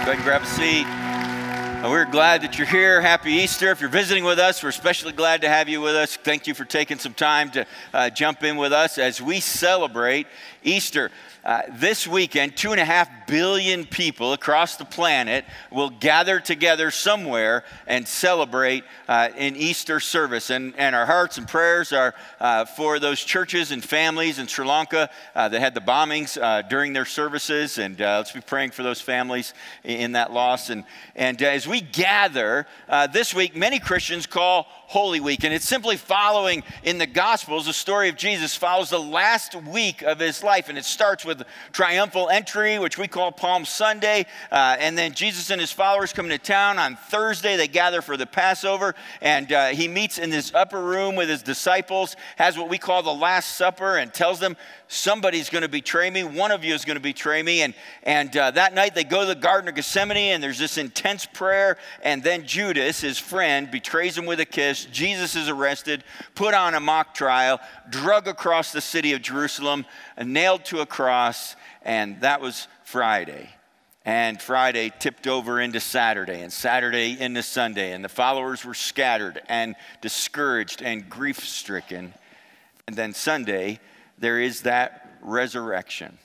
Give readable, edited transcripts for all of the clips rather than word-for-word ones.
Go ahead and grab a seat. We're glad that you're here. Happy Easter. If you're visiting with us, we're especially glad to have you with us. Thank you for taking some time to jump in with us as we celebrate Easter. This weekend, 2.5 billion people across the planet will gather together somewhere and celebrate an Easter service. And our hearts and prayers are for those churches and families in Sri Lanka that had the bombings during their services. And let's be praying for those families in that loss. And as we gather this week, many Christians call Holy Week. And it's simply following in the Gospels. The story of Jesus follows the last week of his life. And it starts with triumphal entry, which we call Palm Sunday. And then Jesus and his followers come into town on Thursday. They gather for the Passover. And he meets in this upper room with his disciples, has what we call the Last Supper, and tells them, somebody's going to betray me. One of you is going to betray me. And that night they go to the Garden of Gethsemane, and there's this intense prayer. And then Judas, his friend, betrays him with a kiss. Jesus is arrested, put on a mock trial, drug across the city of Jerusalem, nailed to a cross. And that was Friday. And Friday tipped over into Saturday, and Saturday into Sunday. And the followers were scattered and discouraged and grief-stricken. And then Sunday, there is that resurrection.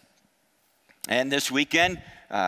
And this weekend,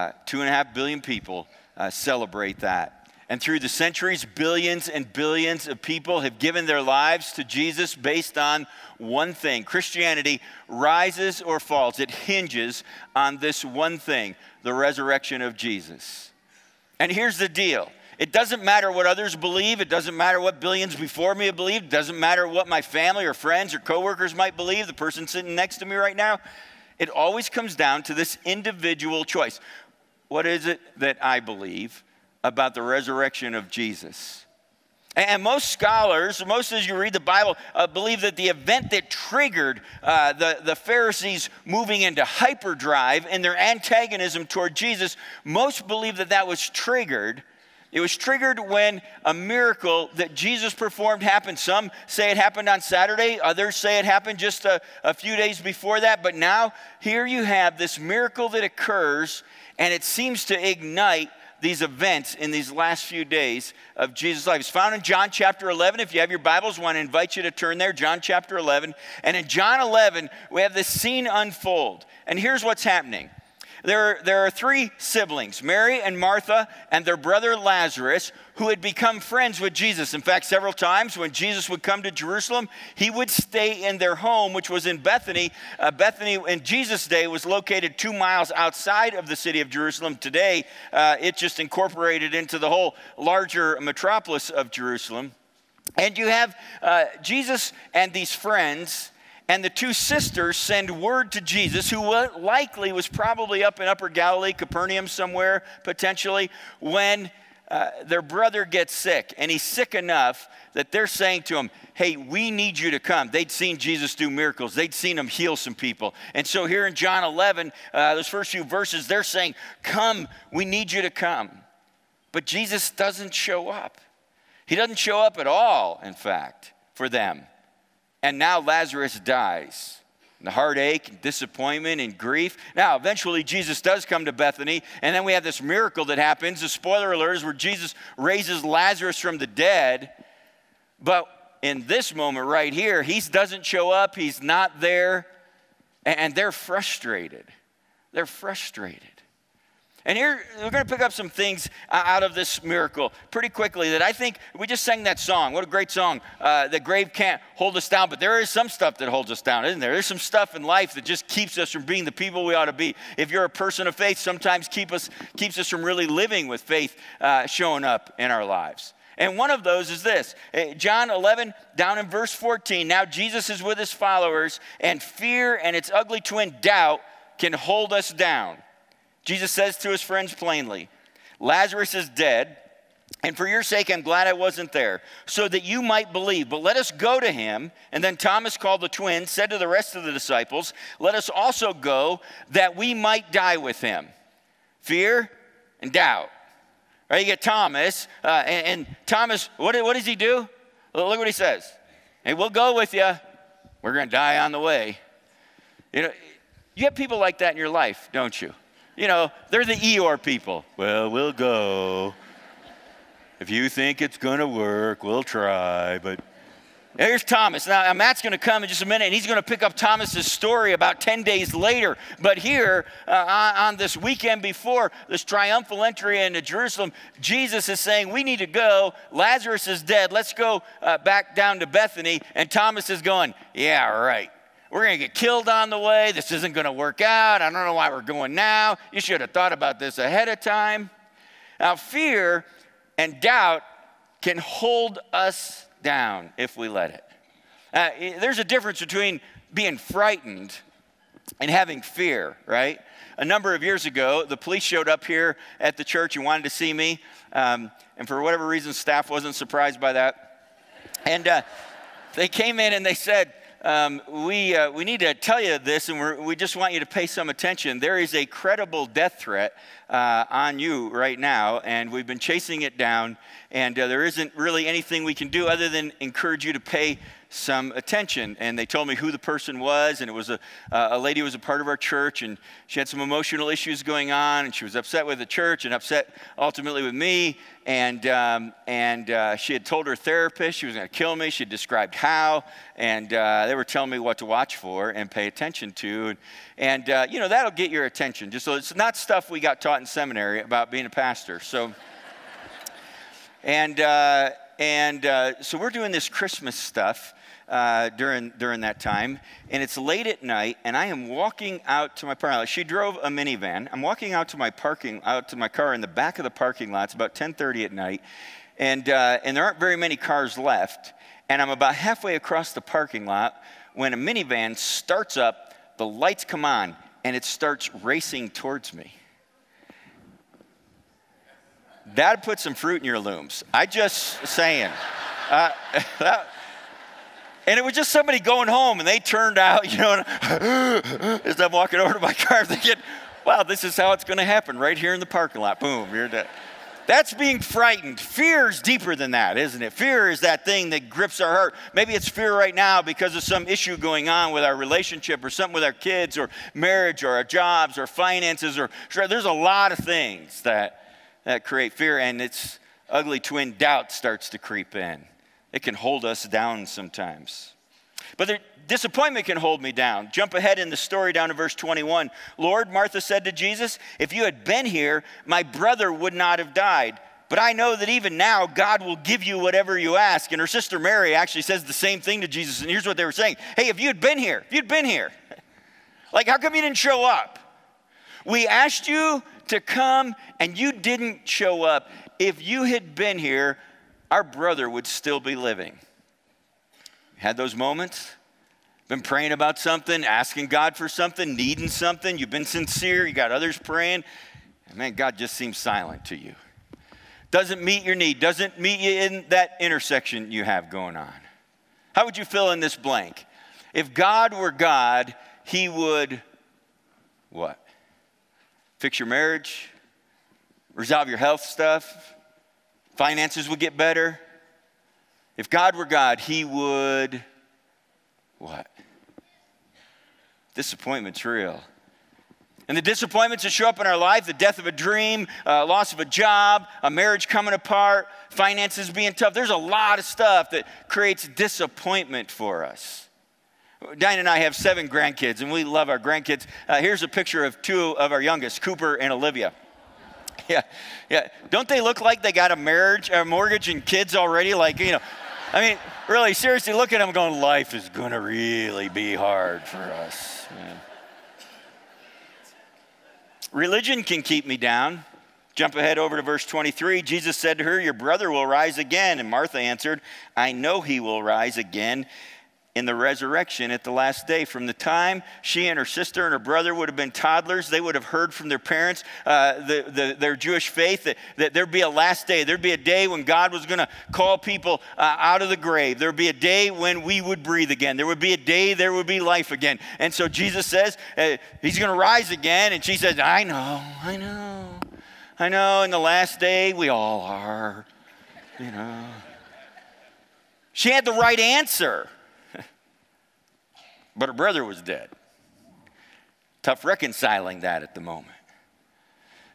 2.5 billion people celebrate that. And through the centuries, billions and billions of people have given their lives to Jesus based on one thing. Christianity rises or falls. It hinges on this one thing, the resurrection of Jesus. And here's the deal. It doesn't matter what others believe. It doesn't matter what billions before me have believed. It doesn't matter what my family or friends or coworkers might believe, the person sitting next to me right now. It always comes down to this individual choice. What is it that I believe about the resurrection of Jesus? And most scholars, most as you read the Bible, believe that the event that triggered the Pharisees moving into hyperdrive in their antagonism toward Jesus, most believe that that was triggered. It was triggered when a miracle that Jesus performed happened. Some say it happened on Saturday. Others say it happened just a few days before that. But now, here you have this miracle that occurs, and it seems to ignite these events in these last few days of Jesus' life. It's found in John chapter 11. If you have your Bibles, I want to invite you to turn there, John chapter 11. And in John 11, we have this scene unfold. And here's what's happening. There are three siblings, Mary and Martha and their brother Lazarus, who had become friends with Jesus. In fact, several times when Jesus would come to Jerusalem, he would stay in their home, which was in Bethany. Bethany in Jesus' day was located 2 miles outside of the city of Jerusalem. Today, it just incorporated into the whole larger metropolis of Jerusalem. And you have Jesus and these friends. And the two sisters send word to Jesus, who likely was probably up in Upper Galilee, Capernaum somewhere, potentially, when their brother gets sick. And he's sick enough that they're saying to him, hey, we need you to come. They'd seen Jesus do miracles. They'd seen him heal some people. And so here in John 11, those first few verses, they're saying, come, we need you to come. But Jesus doesn't show up. He doesn't show up at all, in fact, for them. And now Lazarus dies. And the heartache and disappointment and grief. Now, eventually Jesus does come to Bethany. And then we have this miracle that happens. The spoiler alert is where Jesus raises Lazarus from the dead. But in this moment right here, he doesn't show up. He's not there. And they're frustrated. They're frustrated. And here, we're going to pick up some things out of this miracle pretty quickly that I think, we just sang that song. What a great song. The grave can't hold us down, but there is some stuff that holds us down, isn't there? There's some stuff in life that just keeps us from being the people we ought to be. If you're a person of faith, sometimes keeps us from really living with faith showing up in our lives. And one of those is this. John 11, down in verse 14. Now Jesus is with his followers, and fear and its ugly twin, doubt, can hold us down. Jesus says to his friends plainly, Lazarus is dead, and for your sake I'm glad I wasn't there, so that you might believe. But let us go to him. And then Thomas, called the twin, said to the rest of the disciples, let us also go, that we might die with him. Fear and doubt. Right, you get Thomas, and Thomas, what does he do? Look what he says. Hey, we'll go with you. We're going to die on the way. You know, you have people like that in your life, don't you? they're the Eeyore people. Well, we'll go. If you think it's going to work, we'll try, but here's Thomas. Now, Matt's going to come in just a minute, and he's going to pick up Thomas's story about 10 days later. But here, on this weekend before this triumphal entry into Jerusalem, Jesus is saying, we need to go. Lazarus is dead. Let's go back down to Bethany. And Thomas is going, yeah, right. We're going to get killed on the way. This isn't going to work out. I don't know why we're going now. You should have thought about this ahead of time. Now, fear and doubt can hold us down if we let it. There's a difference between being frightened and having fear, right? A number of years ago, the police showed up here at the church and wanted to see me. And for whatever reason, staff wasn't surprised by that. And they came in and they said, we need to tell you this, and we just want you to pay some attention. There is a credible death threat on you right now, and we've been chasing it down, and there isn't really anything we can do other than encourage you to pay some attention. And they told me who the person was, and it was a lady who was a part of our church, and she had some emotional issues going on, and she was upset with the church and upset ultimately with me. And she had told her therapist she was going to kill me. She had described how, and they were telling me what to watch for and pay attention to. And that'll get your attention. Just so it's not stuff we got taught in seminary about being a pastor. So, so we're doing this Christmas stuff during that time, and it's late at night, and I am walking out to my parking lot. She drove a minivan. I'm walking out to my car in the back of the parking lot. It's about 10:30 at night, and there aren't very many cars left. And I'm about halfway across the parking lot when a minivan starts up, the lights come on, and it starts racing towards me. That'd put some fruit in your looms. I just saying. And it was just somebody going home, and they turned out, as I'm walking over to my car, thinking, wow, this is how it's going to happen right here in the parking lot. Boom, you're dead. That's being frightened. Fear is deeper than that, isn't it? Fear is that thing that grips our heart. Maybe it's fear right now because of some issue going on with our relationship or something with our kids or marriage or our jobs or finances. There's a lot of things that create fear, and its ugly twin doubt starts to creep in. It can hold us down sometimes. But the disappointment can hold me down. Jump ahead in the story down to verse 21. Lord, Martha said to Jesus, if you had been here, my brother would not have died. But I know that even now, God will give you whatever you ask. And her sister Mary actually says the same thing to Jesus. And here's what they were saying. Hey, if you had been here, like, how come you didn't show up? We asked you to come and you didn't show up. If you had been here, our brother would still be living. Had those moments? Been praying about something, asking God for something, needing something. You've been sincere. You got others praying. And man, God just seems silent to you. Doesn't meet your need. Doesn't meet you in that intersection you have going on. How would you fill in this blank? If God were God, he would what? Fix your marriage? Resolve your health stuff? Finances would get better. If God were God, he would what? Disappointment's real. And the disappointments that show up in our life, the death of a dream, loss of a job, a marriage coming apart, finances being tough, there's a lot of stuff that creates disappointment for us. Diane and I have 7 grandkids, and we love our grandkids. Here's a picture of 2 of our youngest, Cooper and Olivia. Yeah. Don't they look like they got a mortgage and kids already? Really, seriously, look at them going, life is going to really be hard for us. Man. Religion can keep me down. Jump ahead over to verse 23. Jesus said to her, your brother will rise again. And Martha answered, I know he will rise again in the resurrection at the last day. From the time she and her sister and her brother would have been toddlers, they would have heard from their parents, their Jewish faith, that there'd be a last day. There'd be a day when God was going to call people out of the grave. There'd be a day when we would breathe again. There would be a day there would be life again. And so Jesus says, he's going to rise again. And she says, I know. In the last day, we all are, She had the right answer. But her brother was dead. Tough reconciling that at the moment.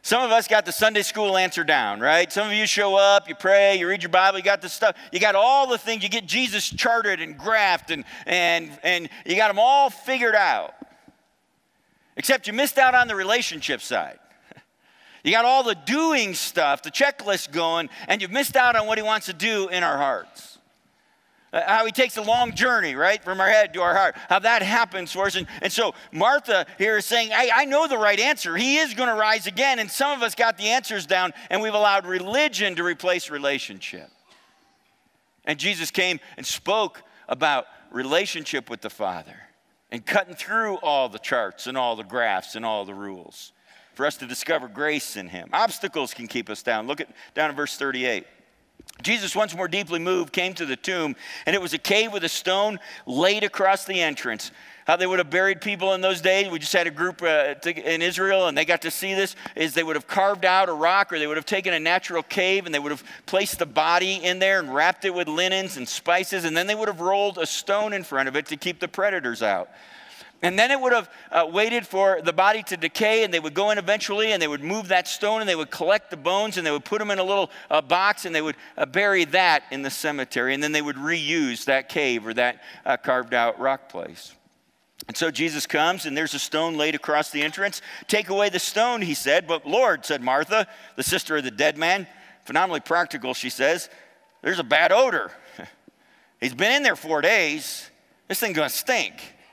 Some of us got the Sunday school answer down, right? Some of you show up, you pray, you read your Bible, you got the stuff, you got all the things, you get Jesus charted and graphed and you got them all figured out. Except you missed out on the relationship side. You got all the doing stuff, the checklist going, and you've missed out on what he wants to do in our hearts. How he takes a long journey, right, from our head to our heart. How that happens for us. And so Martha here is saying, I know the right answer. He is going to rise again. And some of us got the answers down, and we've allowed religion to replace relationship. And Jesus came and spoke about relationship with the Father and cutting through all the charts and all the graphs and all the rules for us to discover grace in him. Obstacles can keep us down. Look down at verse 38. Jesus, once more deeply moved, came to the tomb, and it was a cave with a stone laid across the entrance. How they would have buried people in those days, we just had a group in Israel, and they got to see this, is they would have carved out a rock, or they would have taken a natural cave, and they would have placed the body in there and wrapped it with linens and spices, and then they would have rolled a stone in front of it to keep the predators out. And then it would have waited for the body to decay, and they would go in eventually, and they would move that stone, and they would collect the bones, and they would put them in a little box, and they would bury that in the cemetery, and then they would reuse that cave or that carved out rock place. And so Jesus comes, and there's a stone laid across the entrance. Take away the stone, he said. But Lord, said Martha, the sister of the dead man, phenomenally practical, she says, there's a bad odor. He's been in there 4 days. This thing's going to stink.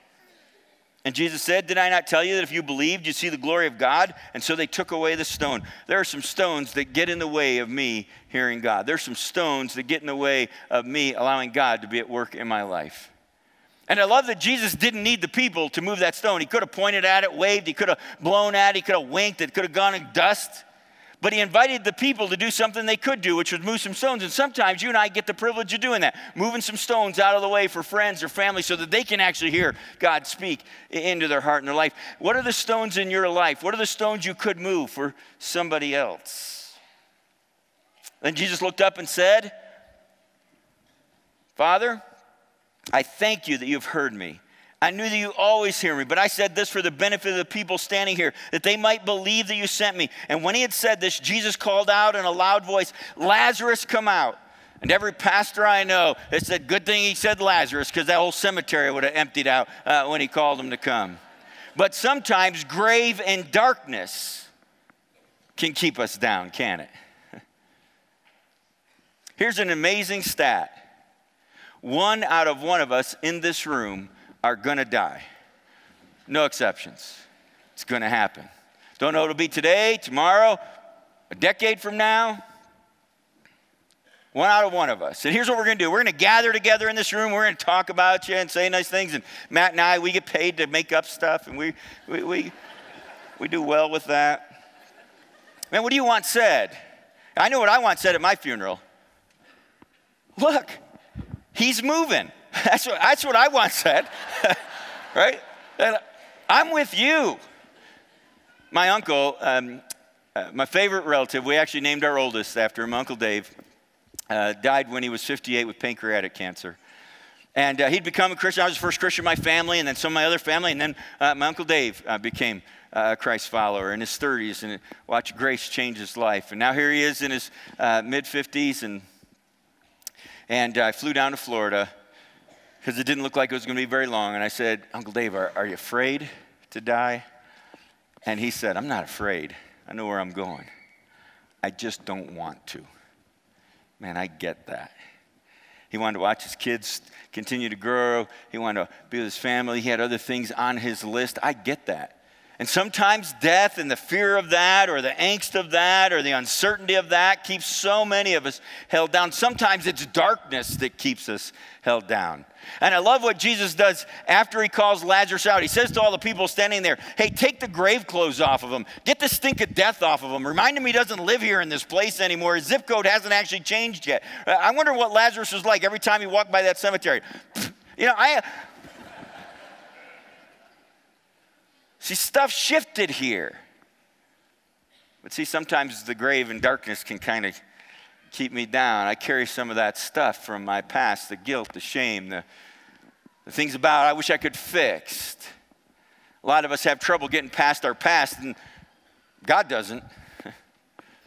And Jesus said, did I not tell you that if you believed, you'd see the glory of God? And so they took away the stone. There are some stones that get in the way of me hearing God. There's some stones that get in the way of me allowing God to be at work in my life. And I love that Jesus didn't need the people to move that stone. He could have pointed at it, waved, he could have blown at it, he could have winked, it could have gone in dust. But he invited the people to do something they could do, which was move some stones. And sometimes you and I get the privilege of doing that, moving some stones out of the way for friends or family so that they can actually hear God speak into their heart and their life. What are the stones in your life? What are the stones you could move for somebody else? Then Jesus looked up and said, Father, I thank you that you've heard me. I knew that you always hear me, but I said this for the benefit of the people standing here, that they might believe that you sent me. And when he had said this, Jesus called out in a loud voice, Lazarus, come out. And every pastor I know has said, good thing he said Lazarus, because that whole cemetery would have emptied out when he called him to come. But sometimes grave and darkness can keep us down, can it? Here's an amazing stat. 1 out of 1 of us in this room are going to die. No exceptions. It's going to happen. Don't know if it'll be today, tomorrow, a decade from now. 1 out of 1 of us. And here's what we're going to do. We're going to gather together in this room. We're going to talk about you and say nice things. And Matt and I, we get paid to make up stuff, and we do well with that. Man, what do you want said? I know what I want said at my funeral. Look, he's moving. That's what I want said, right? And I'm with you. My uncle, my favorite relative, we actually named our oldest after him, Uncle Dave, died when he was 58 with pancreatic cancer. And he'd become a Christian. I was the first Christian in my family, and then some of my other family, and then my Uncle Dave became a Christ follower in his 30s, and watched grace change his life. And now here he is in his mid-50s, and I flew down to Florida, because it didn't look like it was going to be very long. And I said, Uncle Dave, are you afraid to die? And he said, I'm not afraid. I know where I'm going. I just don't want to. Man, I get that. He wanted to watch his kids continue to grow. He wanted to be with his family. He had other things on his list. I get that. And sometimes death and the fear of that or the angst of that or the uncertainty of that keeps so many of us held down. Sometimes it's darkness that keeps us held down. And I love what Jesus does after he calls Lazarus out. He says to all the people standing there, hey, take the grave clothes off of him. Get the stink of death off of him. Remind him he doesn't live here in this place anymore. His zip code hasn't actually changed yet. I wonder what Lazarus was like every time he walked by that cemetery. You know, see, stuff shifted here. But see, sometimes the grave and darkness can kind of keep me down. I carry some of that stuff from my past, the guilt, the shame, the things about I wish I could fix. A lot of us have trouble getting past our past, and God doesn't.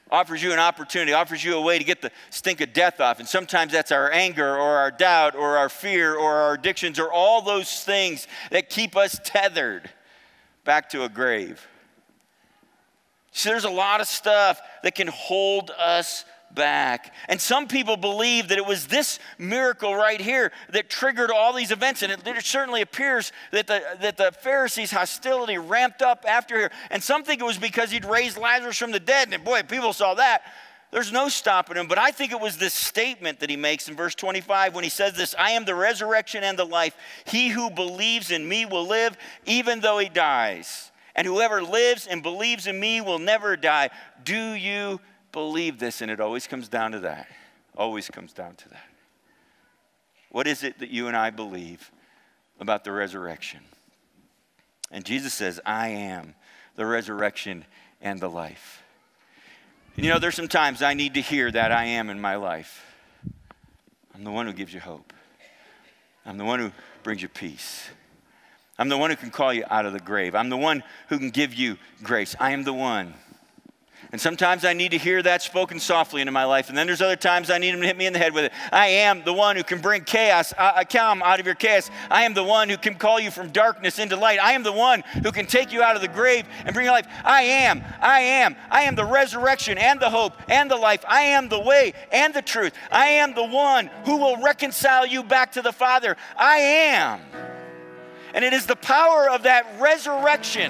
offers you an opportunity, offers you a way to get the stink of death off. And sometimes that's our anger or our doubt or our fear or our addictions or all those things that keep us tethered back to a grave. So there's a lot of stuff that can hold us back. And some people believe that it was this miracle right here that triggered all these events. And it certainly appears that the Pharisees' hostility ramped up after here. And some think it was because he'd raised Lazarus from the dead. And boy, people saw that. There's no stopping him. But I think it was this statement that he makes in verse 25 when he says this, I am the resurrection and the life. He who believes in me will live even though he dies. And whoever lives and believes in me will never die. Do you believe this? And it always comes down to that. Always comes down to that. What is it that you and I believe about the resurrection? And Jesus says, I am the resurrection and the life. And you know, there's some times I need to hear that I am in my life. I'm the one who gives you hope. I'm the one who brings you peace. I'm the one who can call you out of the grave. I'm the one who can give you grace. I am the one. And sometimes I need to hear that spoken softly into my life. And then there's other times I need him to hit me in the head with it. I am the one who can bring calm out of your chaos. I am the one who can call you from darkness into light. I am the one who can take you out of the grave and bring you life. I am the resurrection and the hope and the life. I am the way and the truth. I am the one who will reconcile you back to the Father. I am. And it is the power of that resurrection.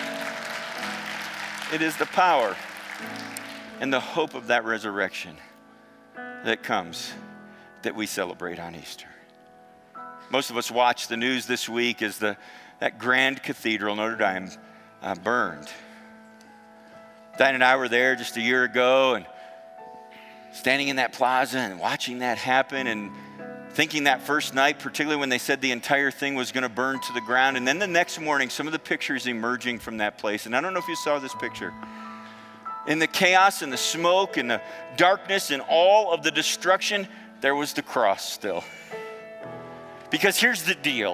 It is the power and the hope of that resurrection that comes that we celebrate on Easter. Most of us watched the news this week as that grand cathedral, Notre Dame, burned. Diane and I were there just a year ago and standing in that plaza and watching that happen and thinking that first night, particularly when they said the entire thing was going to burn to the ground. And then the next morning, some of the pictures emerging from that place. And I don't know if you saw this picture. In the chaos and the smoke and the darkness and all of the destruction, there was the cross still. Because here's the deal.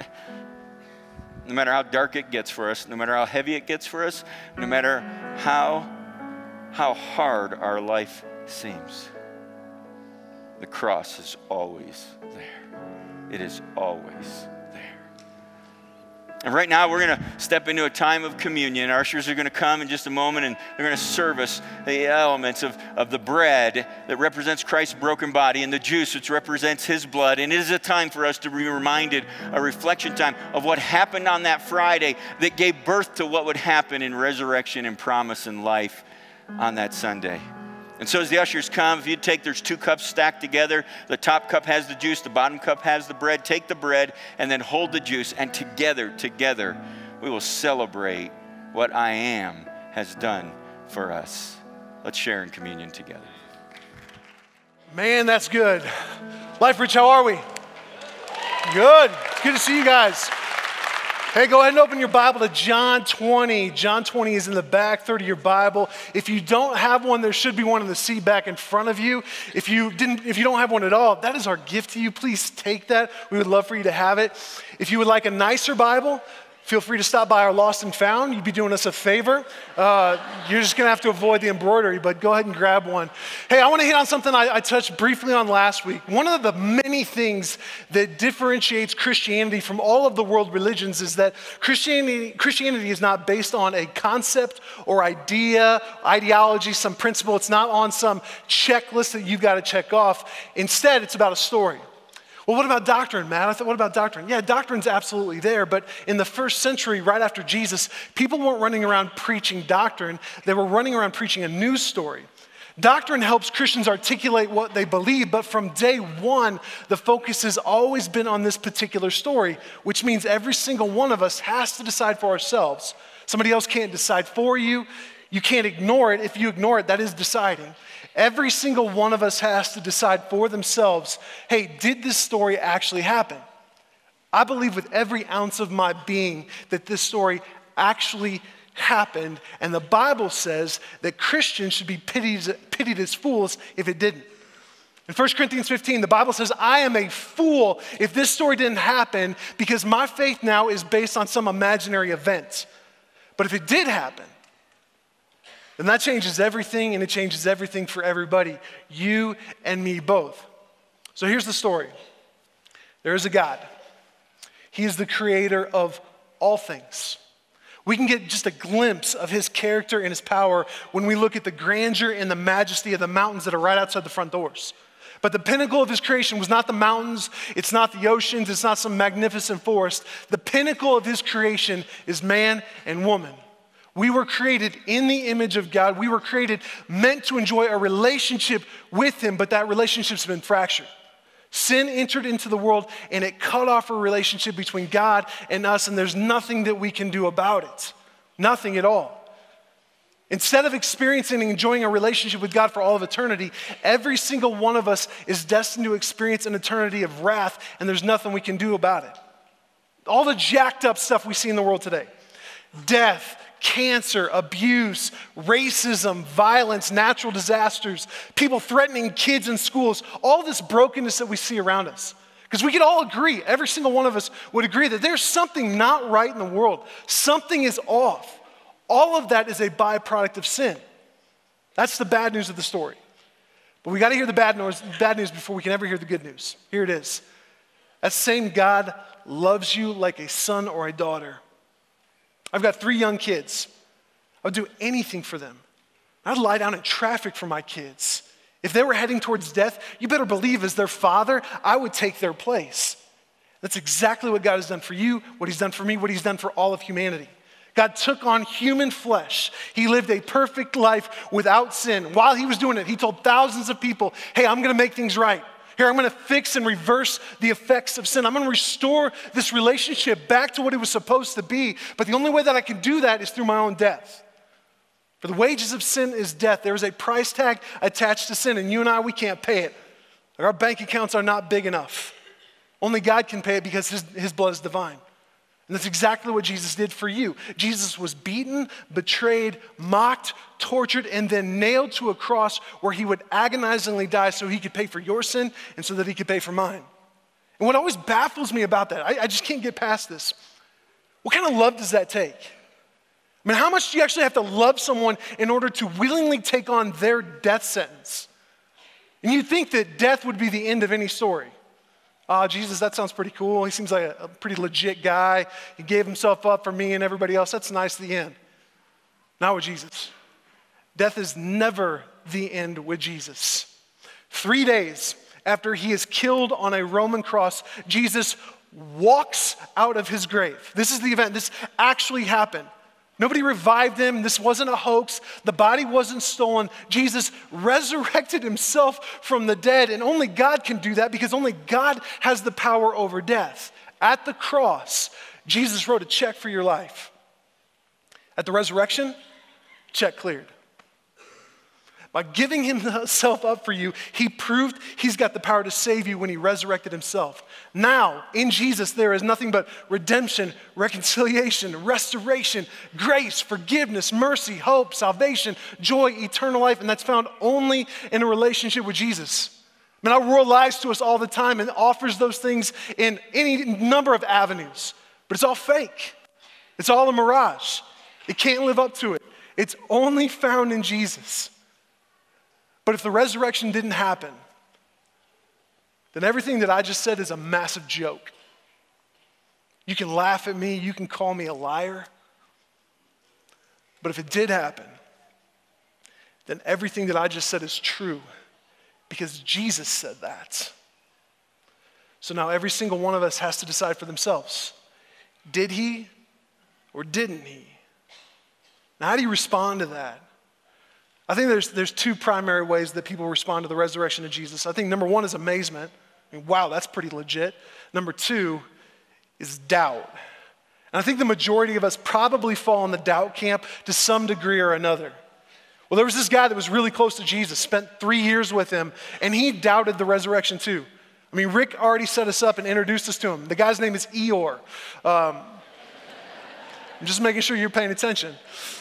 No matter how dark it gets for us, no matter how heavy it gets for us, no matter how hard our life seems, the cross is always there. It is always there. And right now we're going to step into a time of communion. Our ushers are going to come in just a moment and they're going to serve us the elements of the bread that represents Christ's broken body and the juice which represents his blood. And it is a time for us to be reminded, a reflection time of what happened on that Friday that gave birth to what would happen in resurrection and promise and life on that Sunday. And so as the ushers come, if you take, there's 2 cups stacked together. The top cup has the juice, the bottom cup has the bread. Take the bread and then hold the juice. And together, we will celebrate what I am has done for us. Let's share in communion together. Man, that's good. Life Rich, how are we? Good. It's good to see you guys. Hey, go ahead and open your Bible to John 20. John 20 is in the back third of your Bible. If you don't have one, there should be one in the seat back in front of you. If you don't have one at all, that is our gift to you. Please take that. We would love for you to have it. If you would like a nicer Bible, feel free to stop by our Lost and Found. You'd be doing us a favor. You're just going to have to avoid the embroidery, but go ahead and grab one. Hey, I want to hit on something I touched briefly on last week. One of the many things that differentiates Christianity from all of the world religions is that Christianity is not based on a concept or ideology, some principle. It's not on some checklist that you've got to check off. Instead, it's about a story. Well, what about doctrine, Matt? I thought, what about doctrine? Yeah, doctrine's absolutely there, but in the first century, right after Jesus, people weren't running around preaching doctrine. They were running around preaching a news story. Doctrine helps Christians articulate what they believe, but from day one, the focus has always been on this particular story, which means every single one of us has to decide for ourselves. Somebody else can't decide for you. You can't ignore it. If you ignore it, that is deciding. Every single one of us has to decide for themselves, hey, did this story actually happen? I believe with every ounce of my being that this story actually happened, and the Bible says that Christians should be pitied as fools if it didn't. In 1 Corinthians 15, the Bible says, I am a fool if this story didn't happen because my faith now is based on some imaginary event. But if it did happen, then that changes everything, and it changes everything for everybody, you and me both. So here's the story. There is a God. He is the creator of all things. We can get just a glimpse of his character and his power when we look at the grandeur and the majesty of the mountains that are right outside the front doors. But the pinnacle of his creation was not the mountains, it's not the oceans, it's not some magnificent forest. The pinnacle of his creation is man and woman. We were created in the image of God. We were created meant to enjoy a relationship with him, but that relationship's been fractured. Sin entered into the world and it cut off a relationship between God and us, and there's nothing that we can do about it. Nothing at all. Instead of experiencing and enjoying a relationship with God for all of eternity, every single one of us is destined to experience an eternity of wrath, and there's nothing we can do about it. All the jacked up stuff we see in the world today, death, cancer, abuse, racism, violence, natural disasters, people threatening kids in schools, all this brokenness that we see around us. Because we could all agree, every single one of us would agree that there's something not right in the world. Something is off. All of that is a byproduct of sin. That's the bad news of the story. But we got to hear the bad news before we can ever hear the good news. Here it is. That same God loves you like a son or a daughter. I've got 3 young kids. I would do anything for them. I'd lie down in traffic for my kids. If they were heading towards death, you better believe as their father, I would take their place. That's exactly what God has done for you, what he's done for me, what he's done for all of humanity. God took on human flesh. He lived a perfect life without sin. While he was doing it, he told thousands of people, hey, I'm going to make things right. Here, I'm going to fix and reverse the effects of sin. I'm going to restore this relationship back to what it was supposed to be. But the only way that I can do that is through my own death. For the wages of sin is death. There is a price tag attached to sin, and you and I, we can't pay it. Our bank accounts are not big enough. Only God can pay it because his blood is divine. And that's exactly what Jesus did for you. Jesus was beaten, betrayed, mocked, tortured, and then nailed to a cross where he would agonizingly die so he could pay for your sin and so that he could pay for mine. And what always baffles me about that, I just can't get past this. What kind of love does that take? I mean, how much do you actually have to love someone in order to willingly take on their death sentence? And you'd think that death would be the end of any story. Jesus, that sounds pretty cool. He seems like a pretty legit guy. He gave himself up for me and everybody else. That's nice at the end. Not with Jesus. Death is never the end with Jesus. 3 days after he is killed on a Roman cross, Jesus walks out of his grave. This is the event. This actually happened. Nobody revived him. This wasn't a hoax. The body wasn't stolen. Jesus resurrected himself from the dead, and only God can do that because only God has the power over death. At the cross, Jesus wrote a check for your life. At the resurrection, check cleared. By giving himself up for you, he proved he's got the power to save you when he resurrected himself. Now, in Jesus, there is nothing but redemption, reconciliation, restoration, grace, forgiveness, mercy, hope, salvation, joy, eternal life, and that's found only in a relationship with Jesus. I mean, our world lies to us all the time and offers those things in any number of avenues, but it's all fake. It's all a mirage. It can't live up to it. It's only found in Jesus. But if the resurrection didn't happen, then everything that I just said is a massive joke. You can laugh at me, you can call me a liar. But if it did happen, then everything that I just said is true because Jesus said that. So now every single one of us has to decide for themselves. Did he or didn't he? Now, how do you respond to that? I think there's 2 primary ways that people respond to the resurrection of Jesus. I think number 1 is amazement. I mean, wow, that's pretty legit. Number 2 is doubt. And I think the majority of us probably fall in the doubt camp to some degree or another. Well, there was this guy that was really close to Jesus, spent 3 years with him, and he doubted the resurrection too. I mean, Rick already set us up and introduced us to him. The guy's name is Eeyore. I'm just making sure you're paying attention.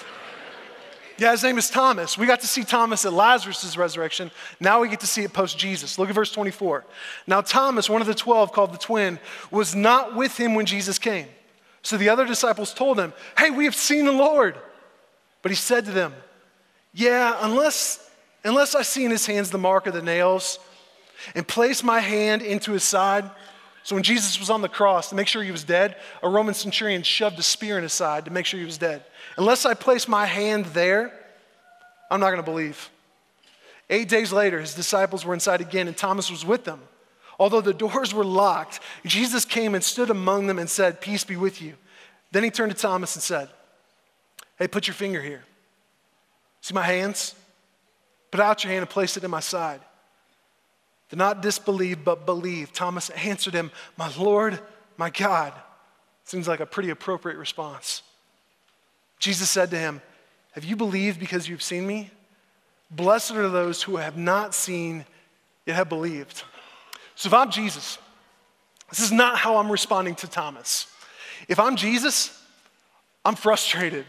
Yeah, his name is Thomas. We got to see Thomas at Lazarus' resurrection. Now we get to see it post-Jesus. Look at verse 24. Now Thomas, one of the 12 called the twin, was not with him when Jesus came. So the other disciples told him, hey, we have seen the Lord. But he said to them, Yeah, unless I see in his hands the mark of the nails and place my hand into his side. So when Jesus was on the cross, to make sure he was dead, a Roman centurion shoved a spear in his side to make sure he was dead. Unless I place my hand there, I'm not going to believe. 8 days later, his disciples were inside again, and Thomas was with them. Although the doors were locked, Jesus came and stood among them and said, "Peace be with you." Then he turned to Thomas and said, "Hey, put your finger here. See my hands? Put out your hand and place it in my side. Do not disbelieve, but believe." Thomas answered him, "My Lord, my God." Seems like a pretty appropriate response. Jesus said to him, "Have you believed because you've seen me? Blessed are those who have not seen, yet have believed." So if I'm Jesus, this is not how I'm responding to Thomas. If I'm Jesus, I'm frustrated.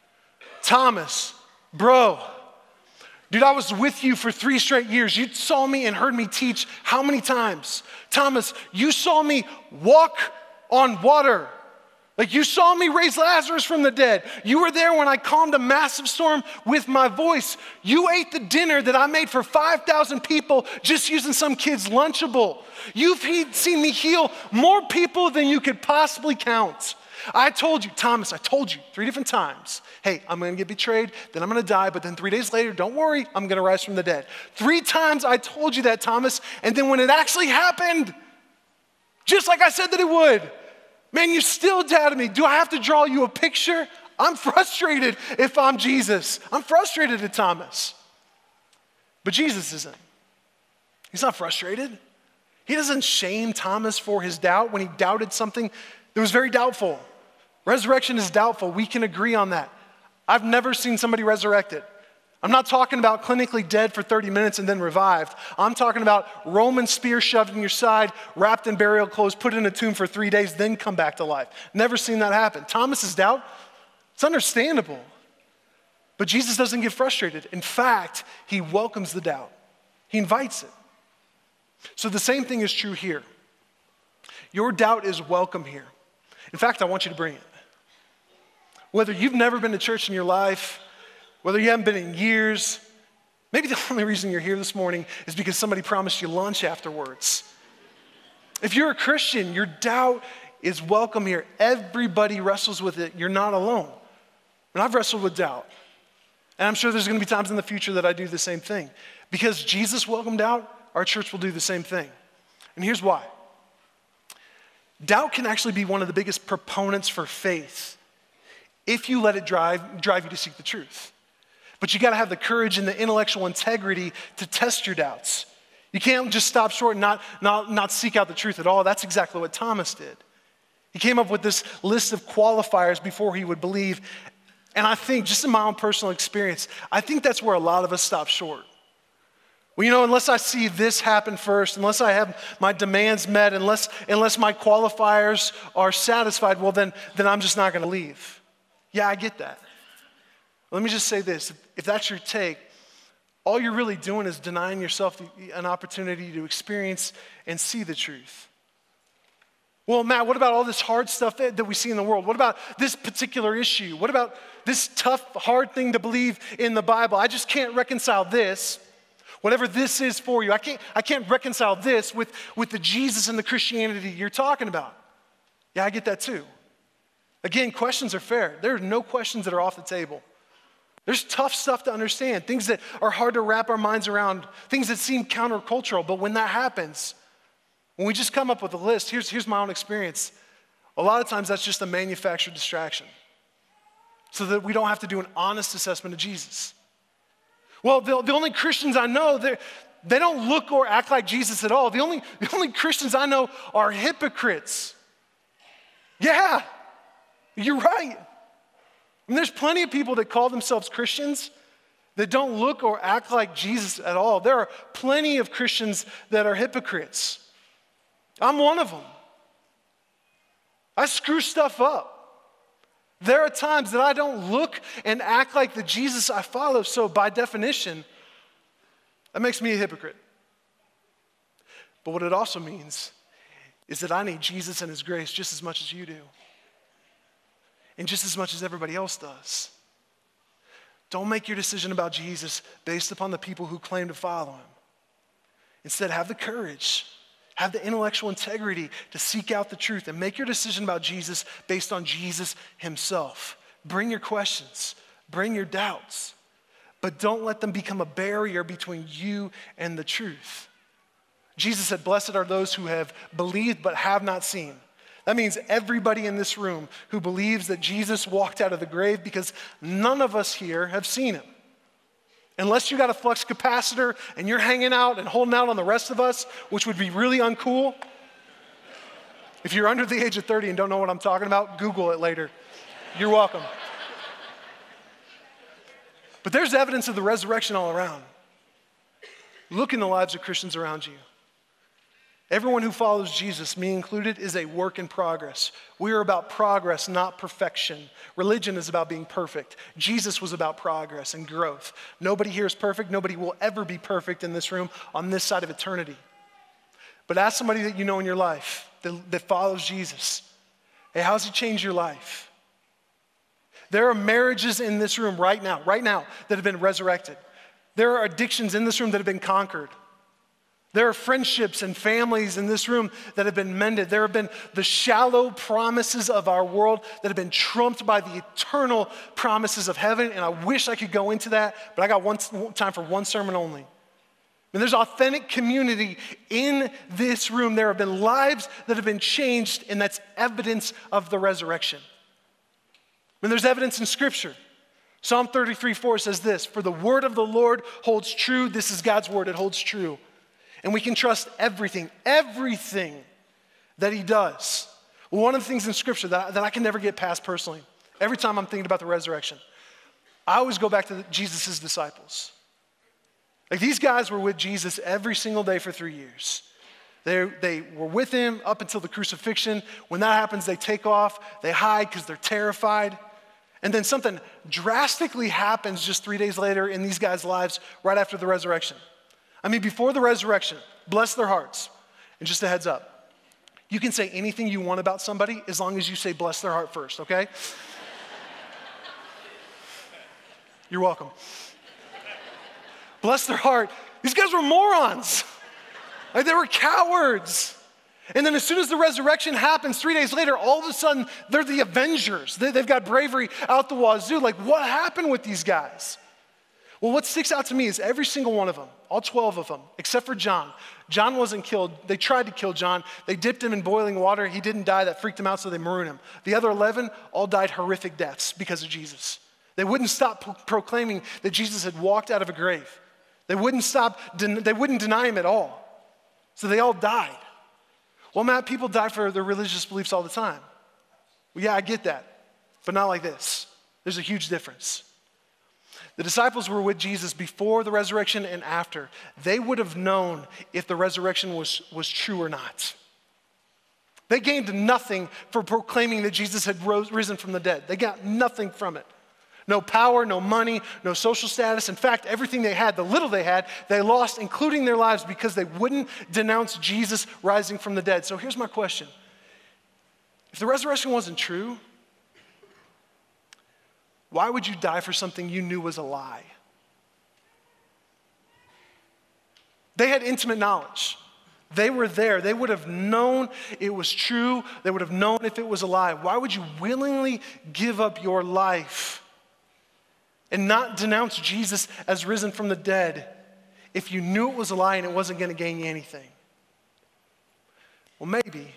Thomas, bro, dude, I was with you for 3 straight years. You saw me and heard me teach how many times? Thomas, you saw me walk on water. Like, you saw me raise Lazarus from the dead. You were there when I calmed a massive storm with my voice. You ate the dinner that I made for 5,000 people just using some kid's Lunchable. You've seen me heal more people than you could possibly count. I told you, Thomas, I told you 3 different times, hey, I'm going to get betrayed, then I'm going to die, but then 3 days later, don't worry, I'm going to rise from the dead. 3 times I told you that, Thomas, and then when it actually happened, just like I said that it would, man, you still doubted me. Do I have to draw you a picture? I'm frustrated if I'm Jesus. I'm frustrated at Thomas. But Jesus isn't. He's not frustrated. He doesn't shame Thomas for his doubt when he doubted something that was very doubtful. Resurrection is doubtful. We can agree on that. I've never seen somebody resurrected. I'm not talking about clinically dead for 30 minutes and then revived. I'm talking about Roman spear shoved in your side, wrapped in burial clothes, put in a tomb for 3 days, then come back to life. Never seen that happen. Thomas's doubt, it's understandable. But Jesus doesn't get frustrated. In fact, he welcomes the doubt. He invites it. So the same thing is true here. Your doubt is welcome here. In fact, I want you to bring it. Whether you've never been to church in your life, whether you haven't been in years, maybe the only reason you're here this morning is because somebody promised you lunch afterwards. If you're a Christian, your doubt is welcome here. Everybody wrestles with it. You're not alone. And I've wrestled with doubt. And I'm sure there's going to be times in the future that I do the same thing. Because Jesus welcomed doubt, our church will do the same thing. And here's why. Doubt can actually be one of the biggest proponents for faith if you let it drive you to seek the truth. But you got to have the courage and the intellectual integrity to test your doubts. You can't just stop short and not seek out the truth at all. That's exactly what Thomas did. He came up with this list of qualifiers before he would believe. And I think, just in my own personal experience, I think that's where a lot of us stop short. Well, unless I see this happen first, unless I have my demands met, unless my qualifiers are satisfied, well, then I'm just not going to leave. Yeah, I get that. Let me just say this. If that's your take, all you're really doing is denying yourself an opportunity to experience and see the truth. Well, Matt, what about all this hard stuff that we see in the world? What about this particular issue? What about this tough, hard thing to believe in the Bible? I just can't reconcile this. Whatever this is for you, I can't reconcile this with the Jesus and the Christianity you're talking about. Yeah, I get that too. Again, questions are fair. There are no questions that are off the table. There's tough stuff to understand, things that are hard to wrap our minds around, things that seem countercultural. But when that happens, when we just come up with a list, here's my own experience. A lot of times that's just a manufactured distraction so that we don't have to do an honest assessment of Jesus. Well, the only Christians I know, they don't look or act like Jesus at all. The only Christians I know are hypocrites. Yeah, you're right. And there's plenty of people that call themselves Christians that don't look or act like Jesus at all. There are plenty of Christians that are hypocrites. I'm one of them. I screw stuff up. There are times that I don't look and act like the Jesus I follow, so by definition, that makes me a hypocrite. But what it also means is that I need Jesus and his grace just as much as you do, and just as much as everybody else does. Don't make your decision about Jesus based upon the people who claim to follow him. Instead, have the courage, have the intellectual integrity to seek out the truth and make your decision about Jesus based on Jesus himself. Bring your questions, bring your doubts, but don't let them become a barrier between you and the truth. Jesus said, "Blessed are those who have believed but have not seen." That means everybody in this room who believes that Jesus walked out of the grave, because none of us here have seen him. Unless you got a flux capacitor and you're hanging out and holding out on the rest of us, which would be really uncool. If you're under the age of 30 and don't know what I'm talking about, Google it later. You're welcome. But there's evidence of the resurrection all around. Look in the lives of Christians around you. Everyone who follows Jesus, me included, is a work in progress. We are about progress, not perfection. Religion is about being perfect. Jesus was about progress and growth. Nobody here is perfect. Nobody will ever be perfect in this room on this side of eternity. But ask somebody that you know in your life that follows Jesus, hey, how's he changed your life? There are marriages in this room right now, that have been resurrected. There are addictions in this room that have been conquered. There are friendships and families in this room that have been mended. There have been the shallow promises of our world that have been trumped by the eternal promises of heaven. And I wish I could go into that, but I got time for one sermon only. And there's authentic community in this room. There have been lives that have been changed, and that's evidence of the resurrection. And there's evidence in Scripture. Psalm 33:4 says this, "For the word of the Lord holds true." This is God's word, it holds true. And we can trust everything that he does. Well, one of the things in Scripture that I can never get past personally, every time I'm thinking about the resurrection, I always go back to Jesus' disciples. Like, these guys were with Jesus every single day for 3 years. They were with him up until the crucifixion. When that happens, they take off, they hide because they're terrified. And then something drastically happens just 3 days later in these guys' lives right after the resurrection. I mean, before the resurrection, bless their hearts. And just a heads up, you can say anything you want about somebody as long as you say bless their heart first, okay? You're welcome. Bless their heart. These guys were morons. Like, they were cowards. And then as soon as the resurrection happens, 3 days later, all of a sudden, they're the Avengers. They've got bravery out the wazoo. Like, what happened with these guys? Well, what sticks out to me is every single one of them, all 12 of them, except for John. John wasn't killed. They tried to kill John. They dipped him in boiling water. He didn't die. That freaked him out, so they marooned him. The other 11 all died horrific deaths because of Jesus. They wouldn't stop proclaiming that Jesus had walked out of a grave. They wouldn't deny him at all. So they all died. Well, Matt, people die for their religious beliefs all the time. Well, yeah, I get that, but not like this. There's a huge difference. The disciples were with Jesus before the resurrection and after. They would have known if the resurrection was true or not. They gained nothing for proclaiming that Jesus had risen from the dead. They got nothing from it. No power, no money, no social status. In fact, everything they had, the little they had, they lost, including their lives, because they wouldn't denounce Jesus rising from the dead. So here's my question. If the resurrection wasn't true, why would you die for something you knew was a lie? They had intimate knowledge. They were there. They would have known it was true. They would have known if it was a lie. Why would you willingly give up your life and not denounce Jesus as risen from the dead if you knew it was a lie and it wasn't going to gain you anything? Well, maybe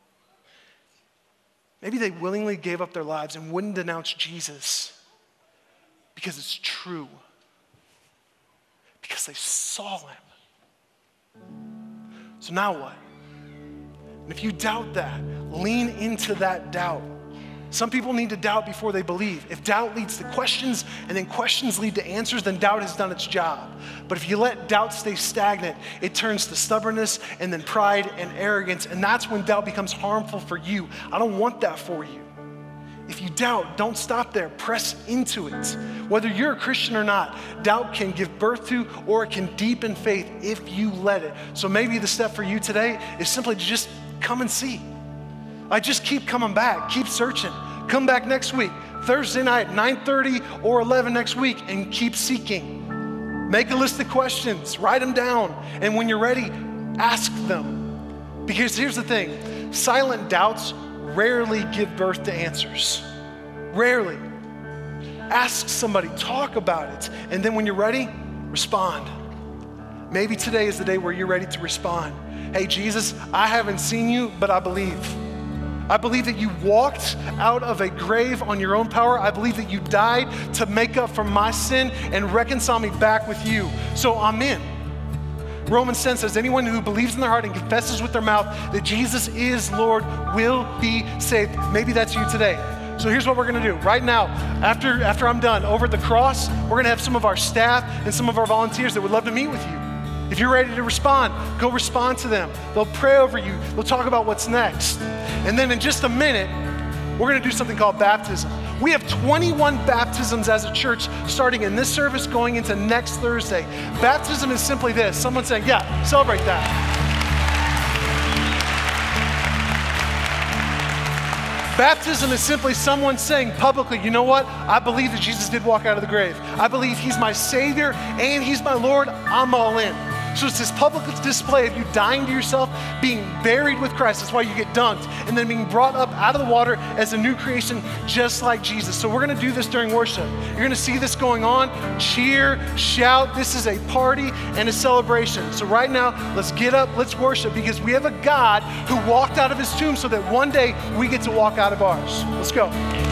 they willingly gave up their lives and wouldn't denounce Jesus because it's true. Because they saw him. So now what? And if you doubt that, lean into that doubt. Some people need to doubt before they believe. If doubt leads to questions and then questions lead to answers, then doubt has done its job. But if you let doubt stay stagnant, it turns to stubbornness and then pride and arrogance, and that's when doubt becomes harmful for you. I don't want that for you. If you doubt, don't stop there. Press into it. Whether you're a Christian or not, doubt can give birth to or it can deepen faith if you let it. So maybe the step for you today is simply to just come and see. I just keep coming back, keep searching. Come back next week. Thursday night, 9:30 or 11 next week, and keep seeking. Make a list of questions, write them down, and when you're ready, ask them. Because here's the thing, silent doubts rarely give birth to answers. Rarely. Ask somebody, talk about it, and then when you're ready, respond. Maybe today is the day where you're ready to respond. Hey, Jesus, I haven't seen you, but I believe. I believe that you walked out of a grave on your own power. I believe that you died to make up for my sin and reconcile me back with you. So I'm in. Romans 10 says, anyone who believes in their heart and confesses with their mouth that Jesus is Lord will be saved. Maybe that's you today. So here's what we're gonna do. Right now, after I'm done, over at the cross, we're gonna have some of our staff and some of our volunteers that would love to meet with you. If you're ready to respond, go respond to them. They'll pray over you. They'll talk about what's next. And then in just a minute, we're gonna do something called baptism. We have 21 baptisms as a church starting in this service going into next Thursday. Baptism is simply this, someone saying, yeah, celebrate that. Baptism is simply someone saying publicly, you know what? I believe that Jesus did walk out of the grave. I believe he's my Savior and he's my Lord. I'm all in. So it's this public display of you dying to yourself, being buried with Christ. That's why you get dunked. And then being brought up out of the water as a new creation, just like Jesus. So we're gonna do this during worship. You're gonna see this going on. Cheer, shout. This is a party and a celebration. So right now, let's get up, let's worship, because we have a God who walked out of his tomb so that one day we get to walk out of ours. Let's go.